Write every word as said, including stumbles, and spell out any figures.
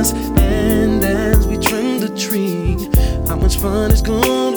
us. And as we trim the tree, how much fun it's gonna